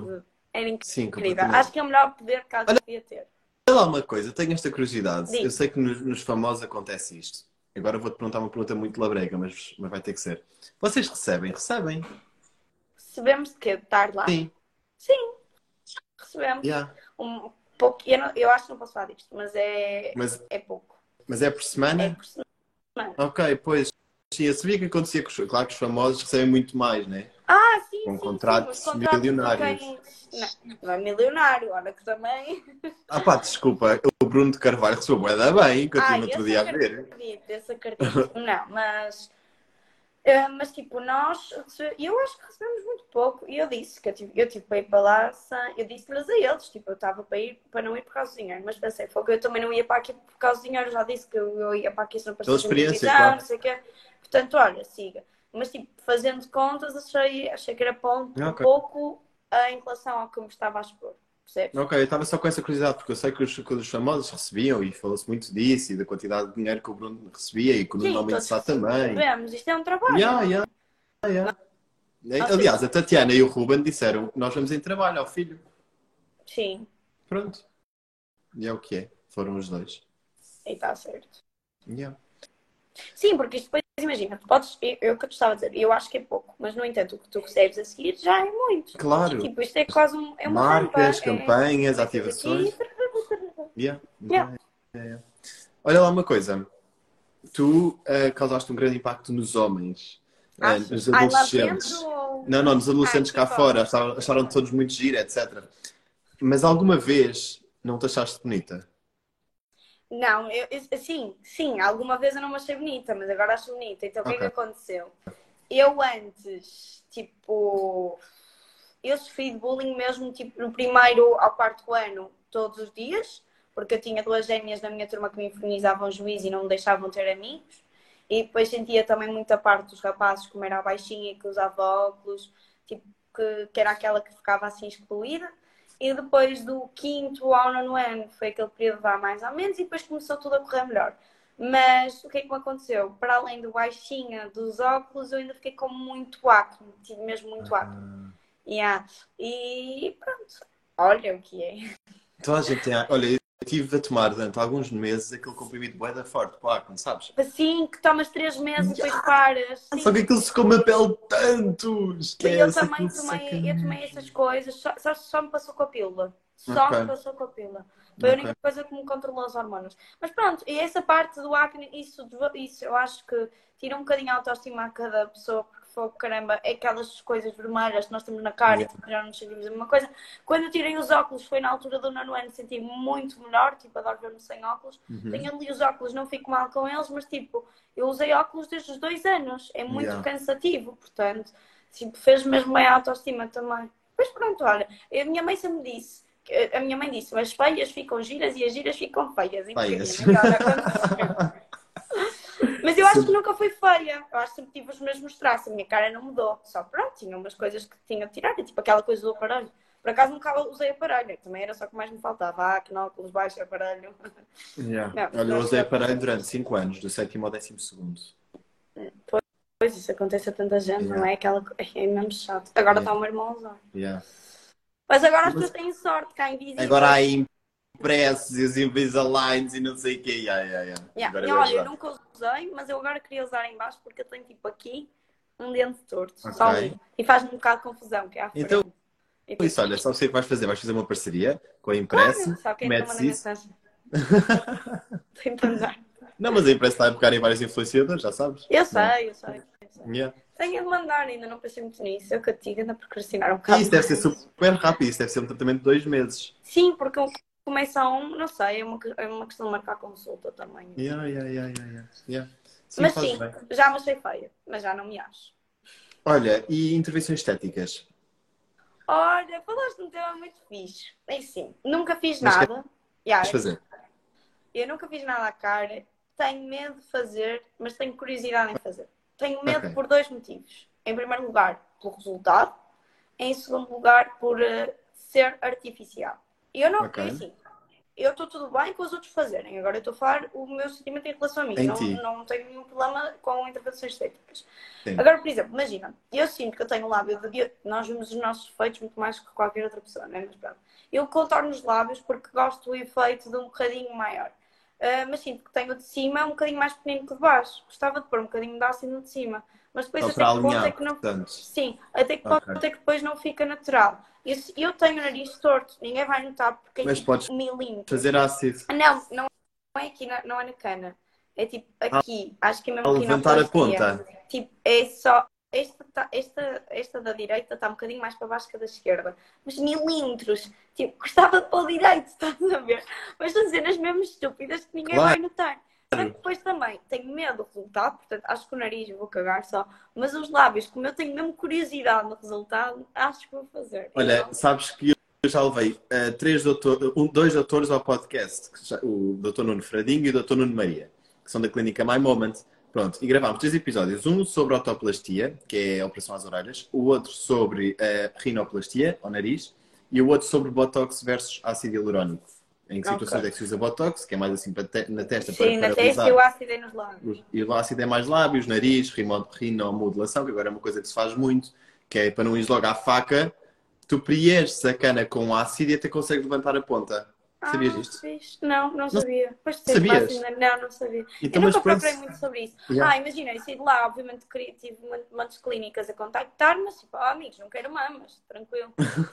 Era Sim, incrível. Acho completamente. que é o melhor poder que alguém devia ter. Olha lá uma coisa, tenho esta curiosidade. Eu Diz, sei que nos famosos acontece isto. Agora vou-te perguntar uma pergunta muito labrega, mas vai ter que ser. Vocês recebem? Recebem? recebemos de quê? De estar lá? Sim. Sim, recebemos. Yeah. Um pouco, eu acho que não posso falar disto, mas Mas, é pouco. mas é por É semana? por semana. Ok, pois. Sim, eu sabia que acontecia com claro que os famosos recebem muito mais, né? Ah, sim, Com sim, sim. Os contratos contratos de milionários. quem. Não, não é milionário, olha que também. Ah pá, desculpa, o Bruno de Carvalho recebeu bué da bem, que eu estive Ah, no outro dia a ver. esse acredito. Não, mas. Mas tipo, eu acho que recebemos muito pouco. E eu disse que eu tive para ir para lá, eu disse-lhes a eles, tipo, eu estava para não ir por causa do dinheiro, mas pensei, foi que eu também não ia para aqui por causa do dinheiro, já disse que eu ia para aqui se não Pela precisasse de experiência, televisão, não claro. sei o quê. Portanto, olha, siga. Mas tipo, fazendo contas, achei que era um Ok. pouco em relação ao que eu me estava a expor, percebes? Ok, eu estava só com essa curiosidade, porque eu sei que os famosos recebiam e falou-se muito disso e da quantidade de dinheiro que o Bruno recebia e que o Nuno Sim, Mendes todos Sá também. recebemos. Isto é um trabalho, Yeah, não yeah, é? yeah. Nós Aliás, temos. a Tatiana e o Ruben disseram que nós vamos em trabalho ao filho. Sim, Pronto. E é o que é. Foram os dois. e está certo. Yeah. Sim, porque isto depois, imagina, tu podes, eu que eu te estava a dizer, eu acho que é pouco, mas no entanto o que tu recebes a seguir já é muito. Claro. Tipo, isto é quase é uma rampa, Marcas, campanhas, começas aqui, ativações. Yeah. yeah. Yeah. Yeah. Olha lá uma coisa. Tu causaste um grande impacto nos homens, nos Achas? Ai, lá dentro adolescentes. ou. Não, não, nos Ai, adolescentes aqui cá fora. fora. Acharam todos muito gira, etc. Mas alguma vez não te achaste bonita? Não, sim, sim, alguma vez eu não me achei bonita, mas agora acho bonita. Então o que é que Ok. aconteceu? Eu antes, tipo, eu sofri de bullying mesmo, tipo, no primeiro ao quarto ano, todos os dias, porque eu tinha duas gêmeas na minha turma que me infernizavam o juiz e não me deixavam ter amigos. E depois sentia também muita parte dos rapazes, como era a baixinha que usava óculos, tipo, que era aquela que ficava assim excluída. E depois do quinto ao nono ano foi aquele período lá mais ou menos, e depois começou tudo a correr melhor. Mas o que é que me aconteceu? Para além do baixinha dos óculos, eu ainda fiquei com muito acne, tive mesmo muito acne. Ah. Yeah. E pronto, olha o que é. Então a gente tem. Olha, eu estive a tomar durante alguns meses aquele comprimido bué da forte para o acne, sabes? Assim que tomas 3 meses e depois Ya! paras, Só que sim. aquilo secou-me a pele tanto! Eu Esquece, também aquilo seca tomei, eu tomei mesmo. essas coisas, só me passou com a pílula. Só Ok, me passou com a pílula. Foi a única ok. coisa que me controlou as hormonas. Mas pronto, e essa parte do acne, isso eu acho que tira um bocadinho a autoestima a cada pessoa, porque foi, caramba, é aquelas coisas vermelhas que nós temos na cara e Ya. tipo, já não nos sentimos a mesma coisa. Quando eu tirei os óculos, foi na altura do nono ano, senti muito melhor, tipo, adoro ver-me sem óculos. Uhum. Tenho ali os óculos, não fico mal com eles, mas tipo, eu usei óculos desde os 2 anos. É muito Ya. cansativo, portanto. Tipo, fez mesmo bem a autoestima também. Mas pronto, olha, a minha mãe sempre me disse, a minha mãe disse, as feias ficam giras e as giras ficam feias. Feias. Infelizmente, olha, aconteceu. Mas eu acho que Sempre- nunca fui feia. Eu acho que sempre tive os mesmos traços. A minha cara não mudou. Só pronto, tinha umas coisas que tinha de tirar, tipo aquela coisa do aparelho. Por acaso nunca usei aparelho. Também era só o que mais me faltava. Ah, óculos, baixo aparelho. Ya. Não, Olha, eu não usei chegou a aparelho acontecer. durante 5 anos, do sétimo ao 12º. Pois isso acontece a tanta gente, não Yeah, é? É mesmo chato. Agora yeah, está o meu irmão a usar. yeah. Mas agora as pessoas Mas têm sorte, cá agora há invisíveis. impressos e os Invisaligns e não sei o quê. Yeah, yeah, yeah. Yeah. Agora E é bem olha, eu verdade. nunca usei, mas eu agora queria usar em baixo porque eu tenho tipo aqui um dente torto, Ok. só um. E faz-me um bocado de confusão, que é à Então, frente. E isso, tipo, olha, sabes o que é que vais fazer? Vais fazer uma parceria com a claro, Impresso, só quem é que eu metes mandei isso. mensagem? Tenho de mandar. Não, mas a Impresso está a pegar em vários influenciadores, já sabes? Eu Não é? sei, eu sei, eu sei. Yeah. Tenho de mandar, ainda não pensei muito nisso. Eu que te digo, ainda procrastinar um E bocado isso deve ser mais. super rápido, isso deve ser um tratamento de 2 meses. Sim, porque eu começo a não sei, é uma questão de marcar consulta também. Yeah, yeah, yeah, yeah, yeah. Yeah. Sim, Mas fazes sim, bem. já me achei feia, mas já não me acho. Olha, e intervenções estéticas? Olha, falaste de um tema muito fixe. É sim, nunca fiz Mas queres nada. Yeah, fazer? eu nunca fiz nada à cara. Tenho medo de fazer, mas tenho curiosidade em fazer. Tenho medo Ok, por dois motivos. Em primeiro lugar, pelo resultado. Em segundo lugar, por ser artificial. Eu não, ok. é assim, eu estou tudo bem com os outros fazerem. Agora eu estou a falar o meu sentimento em relação a mim. Em ti. Não tenho nenhum problema com intervenções estéticas. Sim. Agora, por exemplo, imagina, eu sinto que eu tenho um lábio nós vemos os nossos defeitos muito mais que qualquer outra pessoa, não é? Mas pronto. Eu contorno os lábios porque gosto do efeito de um bocadinho maior. Mas sinto que tenho o de cima um bocadinho mais pequenino que o de baixo. Gostava de pôr um bocadinho de ácido no de cima. Mas depois Só até para que ponto é alinhar, que não. portanto. Sim, até que ponto Ok. é que depois não fica natural. Eu tenho o nariz torto, ninguém vai notar porque é Mas tipo podes 1 milímetros. fazer ácido. Não é aqui, não é na cana. É tipo aqui, acho que é mesmo Ao levantar a rinoplastia. ponta. Tipo, é só. Esta da direita está um bocadinho mais para baixo que a da esquerda. Mas milímetros. Tipo, gostava de pôr direito, estás a ver? Mas são cenas mesmo estúpidas que ninguém vai Claro. notar. Só que depois também tenho medo do resultado, portanto acho que o nariz vou cagar só. Mas os lábios, como eu tenho mesmo curiosidade no resultado, acho que vou fazer. Olha, Então, sabes que eu já levei dois doutores ao podcast, o Dr. Nuno Fradinho e o Dr. Nuno Maria, que são da clínica My Moment. Pronto, e gravámos 3 episódios. Um sobre otoplastia, que é a operação às orelhas, o outro sobre rinoplastia, ao nariz, e o outro sobre botox versus ácido hialurónico. Em que situações é ok. que se usa botox, que é mais assim na testa para Sim, na testa e paralisar. o ácido é nos lábios. E o ácido é mais lábios, nariz, rinomodulação, que agora é uma coisa que se faz muito, que é para não ir logo à faca, tu preenches a cana com ácido e até consegues levantar a ponta. Sabias disto? Fixe. Não Não sabia. Depois de ser fácil, sabias? não sabia. Eu Então, mas nunca procurei parece... muito sobre isso. Yeah. Imagina, eu saí de lá, obviamente tive muitas clínicas a contactar, mas tipo, amigos, não quero mamas, tranquilo.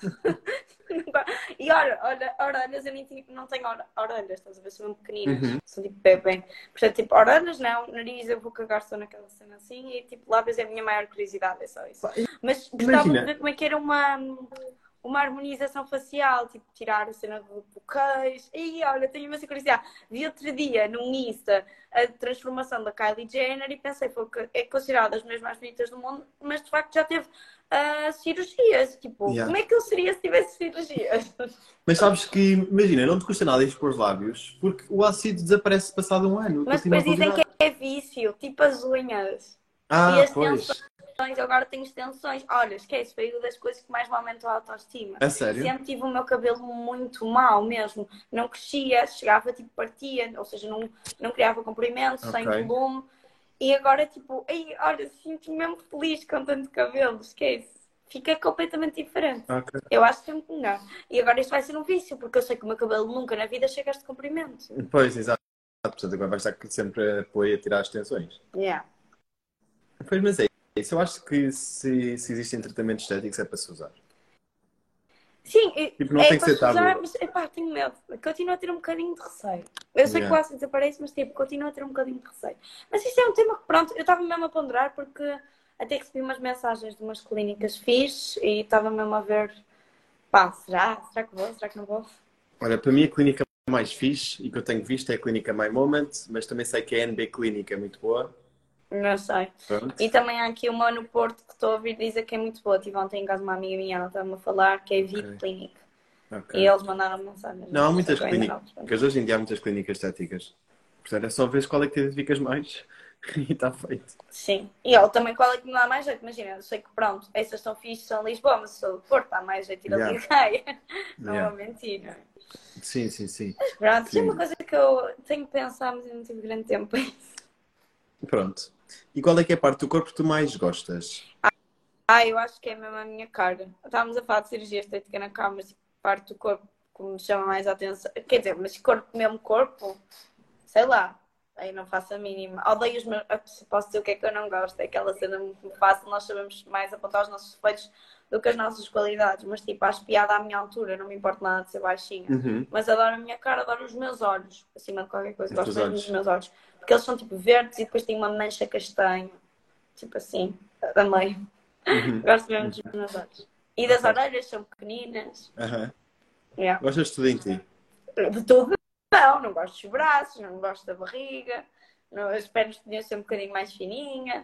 E orelhas, eu não tenho orelhas, estás a ver? São pequeninas, Uhum. são tipo bebê. Portanto, tipo, orelhas não, nariz eu vou cagar só naquela cena assim e tipo, lábios é a minha maior curiosidade, é só isso. Mas gostava de Imagina. ver como é que era uma harmonização facial, tipo tirar a cena do queijo. E olha, tenho imensa curiosidade. Vi outro dia no Insta a transformação da Kylie Jenner e pensei, é considerada das mulheres mais bonitas do mundo, mas de facto já teve cirurgias. Tipo, Yeah. como é que eu seria se tivesse cirurgias? Mas sabes que, imagina, não te custa nada expor os lábios, porque o ácido desaparece passado um ano e Mas continua a depois dizem que funcionar. é vício, tipo as unhas. E Ah, as pois. tensões, agora tenho extensões. Olha, esquece, foi uma das coisas que mais me aumentou a autoestima. A sério? Sempre tive o meu cabelo muito mau mesmo. Não crescia, chegava tipo partia, ou seja, não criava comprimento, sem Ok. volume. E agora tipo, olha, sinto-me mesmo feliz com tanto cabelo, esquece. Fica completamente diferente. Ok. Eu acho que é muito melhor. E agora isto vai ser um vício, porque eu sei que o meu cabelo nunca na vida chega a este comprimento. Pois, exato. Portanto, agora vais estar sempre apoio a tirar as tensões. Yeah. Pois, mas é isso. Eu acho que se existem tratamentos estéticos é para se usar. Sim, Tipo, não é tem que para ser se usar, tabu. mas epá, tenho medo. Continuo a ter um bocadinho de receio. Eu sei que o Yeah. ácido desaparece, mas tipo, continuo a ter um bocadinho de receio. Mas isto é um tema que, pronto, eu estava mesmo a ponderar porque até recebi umas mensagens de umas clínicas fixe e estava mesmo a ver, pá, será? Será que vou? Será que não vou? Olha, para mim a clínica mais fixe e que eu tenho visto é a clínica My Moment, mas também sei que a NB Clínica é muito boa. Não sei. Pronto. E também há aqui uma no Porto que estou a ouvir dizer que é muito boa. Estive ontem em casa de uma amiga minha, ela estava-me a falar que é VIP Ok. Clinic. Ok. E eles mandaram mensagens. Não, há Sei muitas que eu ainda não clínicas. respondi. Hoje em dia há muitas clínicas estéticas. Portanto, é só ver qual é que te identificas mais e está feito. Sim. E ele também, qual é que me dá mais jeito? Imagina, eu sei que pronto, essas são fixas, são Lisboa, mas sou do Porto, dá mais jeito ir ali Yeah. em Gaia. Não Yeah. vou mentir, não é? Sim, sim, sim. Pronto, isso é uma Sim. coisa que eu tenho que pensar, mas eu não tive grande tempo para isso. Pronto. E qual é que é a parte do corpo que tu mais gostas? Eu acho que é mesmo a minha cara. Estávamos a falar de cirurgia estética na cara, mas parte do corpo que me chama mais a atenção. Quer dizer, mas corpo, mesmo corpo, sei lá. Aí não faço a mínima. Odeio os meus. Posso dizer o que é que eu não gosto. É aquela cena muito fácil. Nós sabemos mais apontar os nossos defeitos do que as nossas qualidades. Mas tipo, acho piada à minha altura. Não me importa nada de ser baixinha. Uhum. Mas adoro a minha cara, adoro os meus olhos. Acima de qualquer coisa. Os Gosto teus mesmo olhos. dos meus olhos. Porque eles são tipo verdes e depois têm uma mancha castanha. Tipo assim. A meio. Uhum. Gosto mesmo dos meus olhos. E das Ok. orelhas são pequeninas. Aham. Yeah. Gostas de tudo em ti? De tudo, não gosto dos braços, não gosto da barriga, as pernas podiam ser um bocadinho mais fininhas.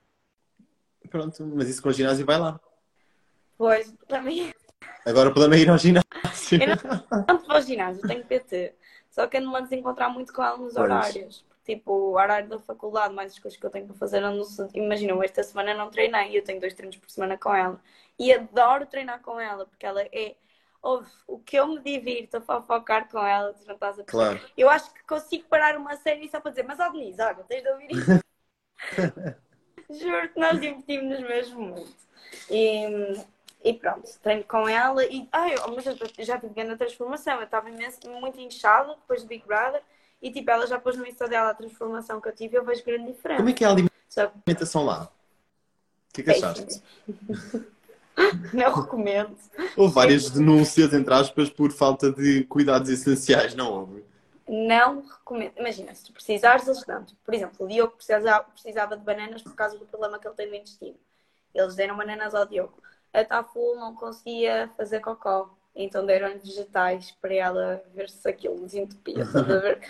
Pronto, mas isso com o ginásio vai lá. Pois, também, Agora o problema é ir ao ginásio. eu não vou ao ginásio, tenho PT. Só que ando-me a desencontrar muito com ela nos Pois. horários. Tipo, o horário da faculdade, mais as coisas que eu tenho para fazer. Imagina, esta semana não treinei e eu tenho 2 treinos por semana com ela. E adoro treinar com ela, porque ela é O que eu me divirto a fofocar com ela, tu não estás a perceber. Claro. Eu acho que consigo parar uma série só para dizer, mas ó Denise, olha, tens de ouvir isto. Juro que nós divertimos-nos mesmo muito. E pronto, treino com ela e. Mas eu já tive grande transformação. Eu estava muito inchada depois do Big Brother e tipo, ela já pôs no Insta dela a transformação que eu tive e eu vejo grande Como é diferença. que é a Só alimentação lá? O que é que péssimo. achaste? Não recomendo. Houve várias Chega. denúncias, entre aspas, por falta de cuidados essenciais, não houve? Não recomendo. Imagina, se tu precisares, eles dão-te. Por exemplo, o Diogo precisava de bananas por causa do problema que ele tem no intestino. Eles deram bananas ao Diogo. A Taful não conseguia fazer cocó. Então deram-lhe vegetais para ela ver se aquilo desentupia. Estás a ver?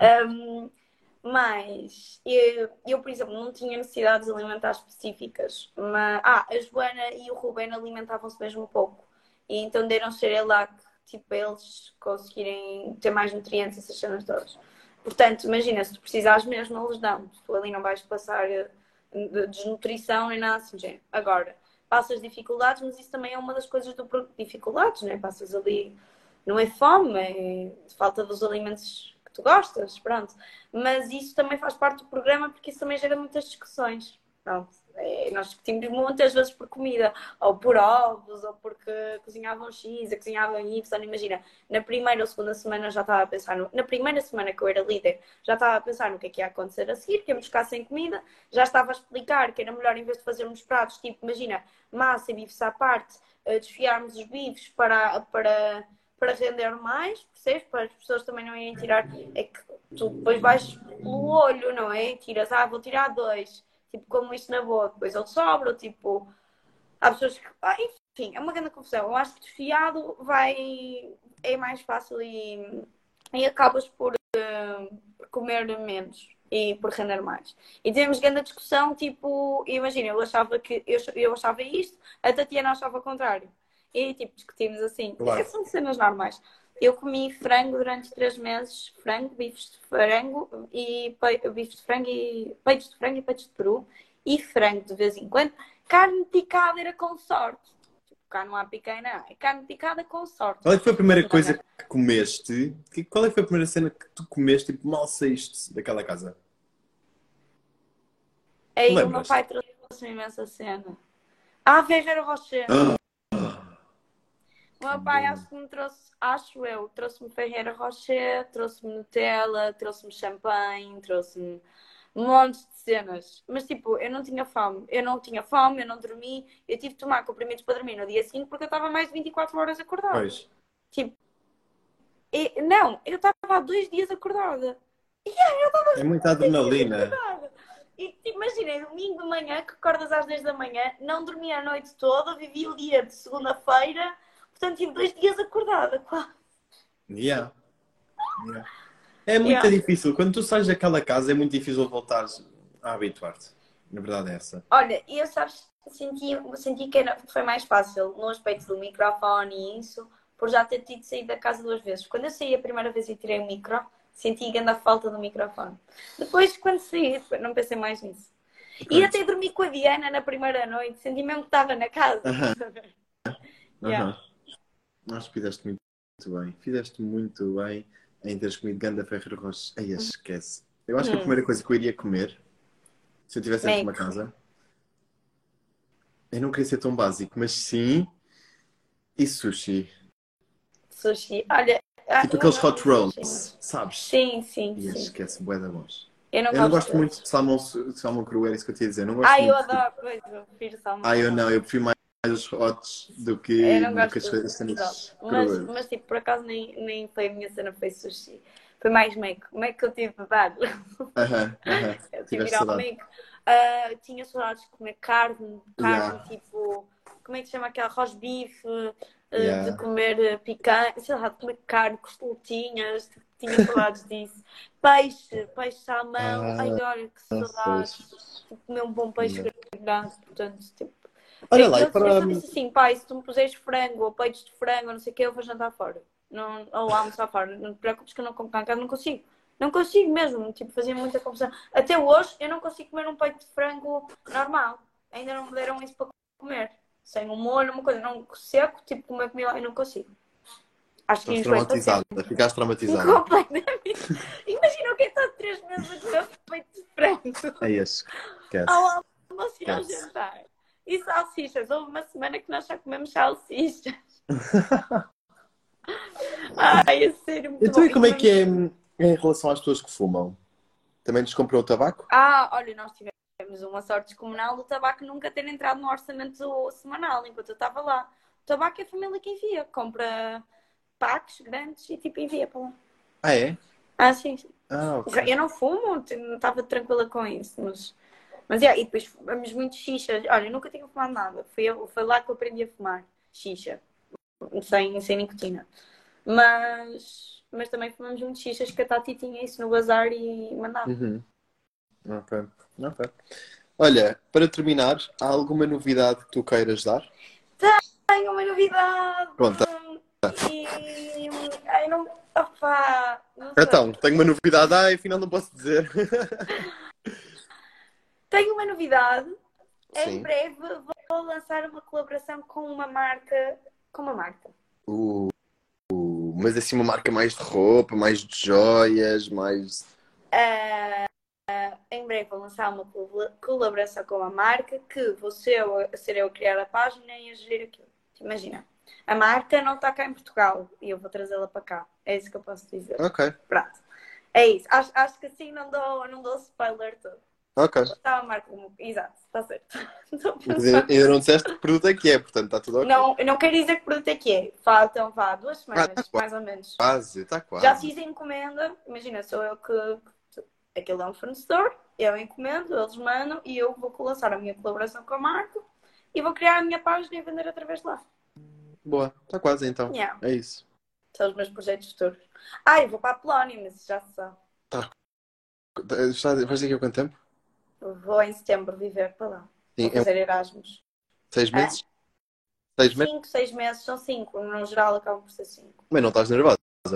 Mas por exemplo, não tinha necessidades alimentares específicas. Mas, a Joana e o Ruben alimentavam-se mesmo um pouco. E então deram Cerelac, tipo, para eles conseguirem ter mais nutrientes, essas cenas todas. Portanto, imagina, se tu precisares mesmo, eles dão. Tu ali não vais passar desnutrição nem nada assim, género. Agora, passas dificuldades, mas isso também é uma das coisas do dificuldades, né? Passas ali, não é fome, é falta dos alimentos que tu gostas, pronto. Mas isso também faz parte do programa porque isso também gera muitas discussões. Pronto. Nós discutimos muitas vezes por comida, ou por ovos, ou porque cozinhavam X, ou cozinhavam Y. Imagina, na primeira ou segunda semana já estava a pensar, na primeira semana que eu era líder, já estava a pensar no que é que ia acontecer a seguir, que íamos ficar sem comida, já estava a explicar que era melhor, em vez de fazermos pratos, tipo, imagina, massa e bifes à parte, desfiarmos os bifes para render mais, percebes? Para as pessoas também não irem tirar, é que tu depois vais pelo olho, não é? Tiras, vou tirar 2. Tipo, como isto na boa, depois ele sobra, ou tipo, há pessoas que. Enfim, é uma grande confusão. Eu acho que desfiado é mais fácil e acabas por comer menos e por render mais. E tivemos grande discussão, tipo, imagina, eu achava isto, a Tatiana achava o contrário. E tipo, discutimos assim. Claro. São cenas normais. Eu comi frango durante 3 meses, frango, bifes de frango e bifes de frango e peitos de frango e peitos de peru e frango de vez em quando. Carne picada era com sorte. Tipo, cá não há picanha, não. É carne picada com sorte. Qual é que foi a primeira coisa que comeste? Qual é que foi a primeira cena que tu comeste, tipo, mal saíste daquela casa? Aí o meu Lembras-te? pai trouxe-me imensa cena. Ferreiro Rocher. Ah, O meu pai acho que me trouxe, acho eu, trouxe-me Ferreira Rocher, trouxe-me Nutella, trouxe-me champanhe, trouxe-me um monte de cenas. Mas tipo, eu não tinha fome. Eu não tinha fome, eu não dormi. Eu tive de tomar comprimidos para dormir no dia seguinte porque eu estava mais de 24 horas acordada. pois. Tipo, não, eu estava há 2 dias acordada. É muita 2 dias adrenalina. acordada. E tipo, imaginem, domingo de manhã, que acordas às 10 da manhã, não dormi a noite toda, vivi o dia de segunda-feira, portanto tive 2 dias acordada, quase. Yeah. Yeah. É muito Yeah. difícil. Quando tu sais daquela casa, é muito difícil voltares a habituar-te. Na verdade é essa. Olha, eu sabes, senti que foi mais fácil no aspecto do microfone e isso, por já ter tido saído da casa 2 vezes. Quando eu saí a primeira vez e tirei o micro, senti grande falta do microfone. Depois, quando saí, não pensei mais nisso. E Pronto. até dormi com a Diana na primeira noite, senti mesmo que estava na casa. Aham, Yeah. aham. Acho que fizeste muito bem. Fizeste muito bem em teres comido ganda Ferreiro Rocher. Ai, esquece. Eu acho que a primeira coisa que eu iria comer, se eu estivesse dentro de uma Meio casa, eu não queria ser tão básico, mas sim, e sushi. sushi. Olha, Tipo eu aqueles gosto hot de sushi, rolls, sabes? sim, sim, E sim. esquece, bué da bons. Eu não Eu não gosto gosto muito deles. de salmão cru, era isso que eu te ia dizer. Eu não gosto Eu muito de... adoro, pois, eu prefiro salmão Eu cru. não, eu prefiro mais os hots do Eu que, não do que gosto as dos exato. cenas Mas cruas. tipo, por acaso nem foi a minha cena, foi sushi. Foi mais Meco. Como é que eu tive de dar? Aham, aham. Eu tive de Tiveste ir ao saudade. Meco. Tinha saudades de comer carne Yeah, tipo, como é que se chama aquela rosbife, de yeah. comer picanha, sei lá, de comer carne, costeletinhas, tipo, tinha saudades disso. Peixe, salmão, ai Ah, olha que pois. saudades. Tipo, comer um bom peixe Yeah. grelhado, portanto, tipo. Olha lá, e Eu para... só disse assim, pai, se tu me puseres frango ou peitos de frango ou não sei o que, eu vou jantar fora. Não, ou almoçar fora. Não te preocupes que eu não como cá em casa, não consigo. Não consigo mesmo, tipo, fazia muita confusão. Até hoje eu não consigo comer um peito de frango normal. Ainda não me deram isso para comer. Sem um molho, uma coisa, não seco, tipo, comer comida eu não consigo. Acho que Estás enjoei para traumatizada. sempre. Ficaste traumatizada. Completamente. Imagina o que é estar 3 meses a comer peito de frango É esse. ao Esquece. almoço e ao Esquece. jantar. E salsichas. Houve uma semana que nós só comemos salsichas. Ai, é sério, muito Então, bom. e E como é que comemos. é em relação às pessoas que fumam? Também lhes comprou o tabaco? Olha, nós tivemos uma sorte descomunal do tabaco nunca ter entrado no orçamento semanal enquanto eu estava lá. O tabaco é a família que envia, compra packs grandes e tipo envia para lá. Ah, é? Sim, sim. Ah, ok. Eu não fumo, não estava tranquila com isso, mas e depois fumamos muito xixa. Olha, eu nunca tinha fumado nada. Foi lá que eu aprendi a fumar xixa, sem nicotina. Mas também fumamos muito xixas que a Tati tinha isso no bazar e mandava. Uhum. Ok. Ok. Olha, para terminar, há alguma novidade que tu queiras dar? Tenho uma novidade! Conta. E. Ai, não. Opá, não sei. Então, tenho uma novidade. Ai, afinal não posso dizer. Tenho uma novidade. Em Sim. breve vou lançar uma colaboração com uma marca. Com uma marca. Uh, mas assim uma marca mais de roupa, mais de joias, mais... Em breve vou lançar uma colaboração com a marca que vou ser eu a criar a página e a gerir aquilo. Imagina, a marca não está cá em Portugal e eu vou trazê-la para cá. É isso que eu posso dizer. Ok, Pronto. É isso. Acho que assim não dou spoiler todo. ok. Está a marca. Exato, está certo. Estou a Mas pensar. ainda não disseste que produto é que é, portanto está tudo ok. Não, eu não quero dizer que produto é que é. Faltam, 2 Ah, está semanas, mais ou menos. quase, está Já quase. fiz a encomenda. Imagina, sou eu que. Aquilo é um fornecedor, eu encomendo, eles mandam e eu vou lançar a minha colaboração com a marca e vou criar a minha página e vender através de lá. Boa, está quase então. Yeah. É isso. São os meus projetos futuros. Eu vou para a Polónia, mas já se sabe. Tá. Vais daqui a quanto tempo? Vou em setembro viver para lá. Sim, Vou fazer Erasmus. 6 meses? Hã? 6 meses? 5, 6 meses, são 5. No geral acabam por ser 5. Mas não estás nervosa?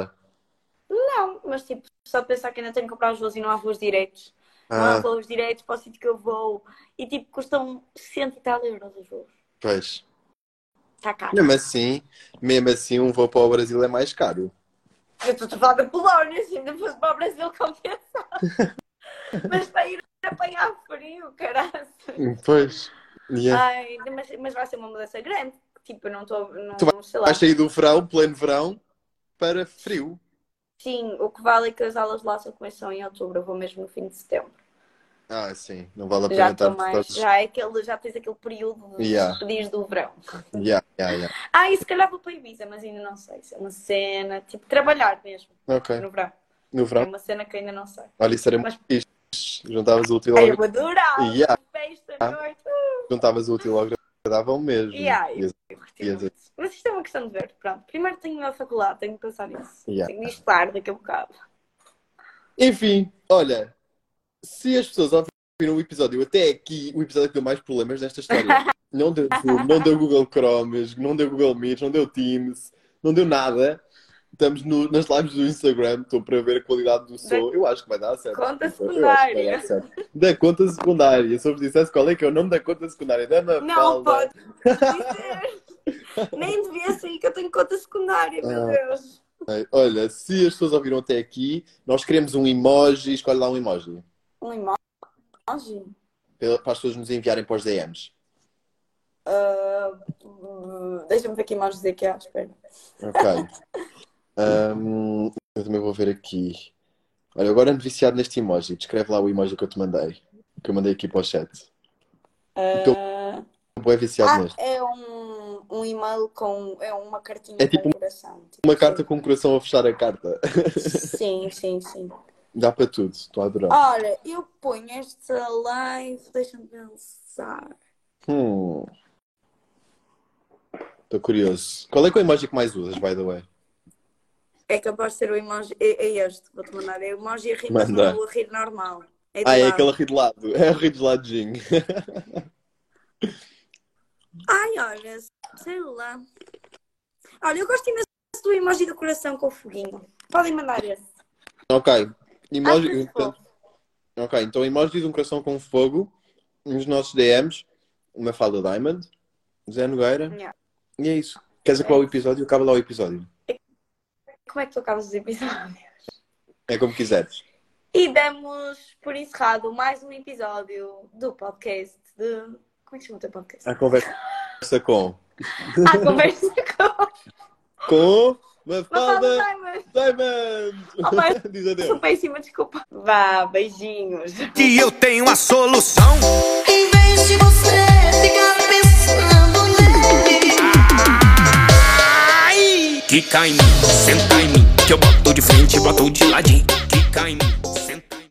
Não, mas tipo, só de pensar que ainda tenho que comprar os voos e não há voos diretos. Não há Ah, voos diretos para o sítio que eu vou. E tipo, custam 100 e tal euros os voos. pois. Está caro. Mesmo assim, um voo para o Brasil é mais caro. Eu estou a falar da Polónia, se ainda fosse para o Brasil compensava. Mas para ir apanhar frio, caralho. Pois. Yeah. Mas vai ser uma mudança grande. Tipo, eu não estou, Tu não, sei vais lá. sair do verão, pleno verão, para frio. Sim, o que vale é que as aulas lá só começam em outubro. Eu vou mesmo no fim de setembro. Ah, sim. Não vale a Já pena estou estar mais. todos... Já tens aquele período de Yeah, despedir do verão. yeah, yeah, yeah. E se calhar vou para Ibiza, mas ainda não sei. Se é uma cena, tipo, trabalhar mesmo Ok. no verão. No É verão. uma cena que ainda não sei. Olha, isso era muito Mas fixe. Juntavas o útil ao eu agradável. adorava Yeah. festa à noite. Juntavas o útil ao agradável mesmo. Eu curti muito. Mas isto é uma questão de ver. Pronto, primeiro tenho a faculdade, tenho que pensar nisso. Yeah. Tenho de estar daqui a bocado. Enfim, olha, se as pessoas ouviram o episódio até aqui, o episódio que deu mais problemas nesta história. Não deu Zoom, não deu Google Chrome, não deu Google Meet, não deu Teams, não deu nada. Estamos nas lives do Instagram, estou para ver a qualidade do Da som. Eu acho que vai dar certo. conta Desculpa. Eu acho que vai dar secundária. certo. Da conta secundária. Se eu vos dissesse qual é que é o nome da conta secundária da Não Mafalda. pode dizer. Nem devia ser que eu tenho conta secundária, meu Ah, Deus. olha, se as pessoas ouviram até aqui, nós queremos um emoji. Escolhe lá um emoji. Um emoji? Para as pessoas nos enviarem para os DMs. Deixa-me ver que emojis é que há. Espera. Ok. Eu também vou ver aqui. Olha, agora ando viciado neste emoji. Descreve lá o emoji que eu te mandei. Que eu mandei aqui para o chat. Estou Uh, bem viciado neste. é um e-mail com. É uma É cartinha com tipo um coração. Tipo, uma carta com um coração a fechar a carta. sim, sim, sim. Dá para tudo. Estou a adorar. Ora, eu ponho esta live. Deixa-me pensar. Estou curioso. Qual é que é o emoji que mais usas, by the way? É capaz de ser o emoji. É este, vou-te mandar. É o emoji a rir, mas não é Manda. o a rir normal. É de Ah, é aquele lado. a rir de lado. É o rir de ladinho. Olha, sei lá. Olha, eu gosto imenso do emoji do coração com o foguinho. Podem mandar esse. Ok. Acho que Emoji. esse fofo. Ok, então emoji de um coração com fogo nos nossos DMs. Uma Mafalda Diamond. Zé Nogueira. Yeah. E é isso. Queres acabar É o isso. episódio? Acaba lá o episódio. Como é que tocamos os episódios? É como quiseres. E damos por encerrado mais um episódio do podcast de... Como é que chama o teu podcast? A conversa com... A conversa Com... Mafalda Mafalda Diamond. Diamond. Oh, Diz adeus. sou péssima, desculpa. Vá, beijinhos. Que eu tenho a solução. Em vez de você ficar pensando nele. Ai! Quica em mim, senta em mim, que eu boto de frente, boto de ladinho. Quica em mim.